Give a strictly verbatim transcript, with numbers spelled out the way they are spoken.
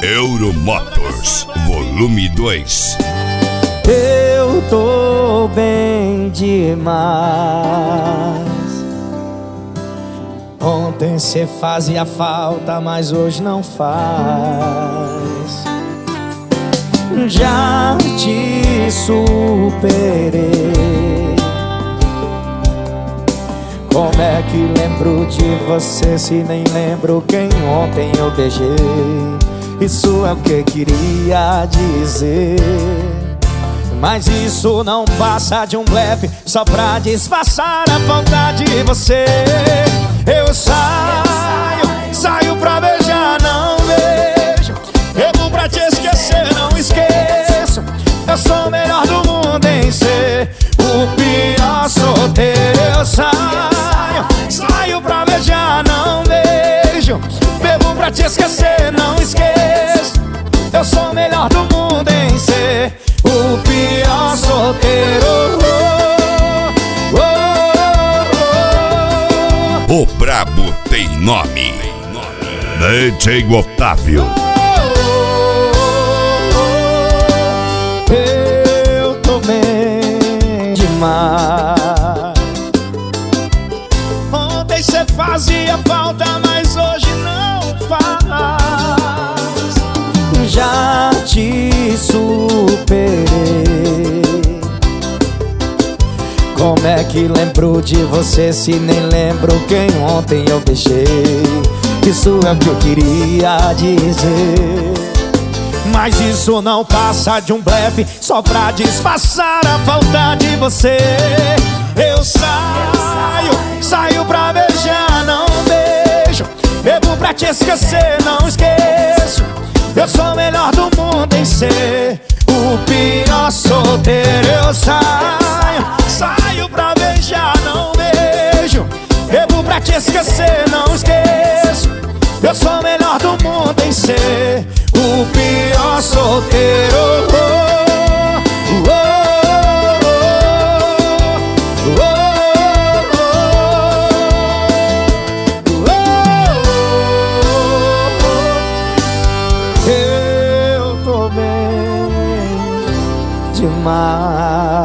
Euromotors, volume dois. Eu tô bem demais. Ontem cê fazia falta, mas hoje não faz. Já te superei. Como é que lembro de você se nem lembro quem ontem eu beijei? Isso é o que queria dizer, mas isso não passa de um blefe, só pra disfarçar a falta de você. Eu saio, saio pra beijar, não beijo. Eu vou pra te esquecer, não esqueço. Eu sou o melhor do mundo em ser o pior solteiro. Eu saio, saio pra beijar, não beijo. Bebo pra te esquecer, não esqueço. Eu sou o melhor do mundo em ser o pior solteiro. Oh, oh, oh. O brabo tem nome. D J Otávio. Eu tô bem demais. Ontem cê fazia falta, mas hoje não faz. Já te superei. Como é que lembro de você se nem lembro quem ontem eu beijei? Isso é o que eu queria dizer, mas isso não passa de um blefe, só pra disfarçar a falta de você. Eu saio, saio pra beijar, não beijo. Bebo pra te esquecer, não esqueço. Eu sou o melhor do mundo em ser o pior solteiro. Eu saio, saio pra beijar, não beijo. Bebo pra te esquecer, não esqueço. Eu sou o melhor do mundo em ser o pior solteiro. Oh, oh, oh, oh, oh, oh. Eu tô bem demais.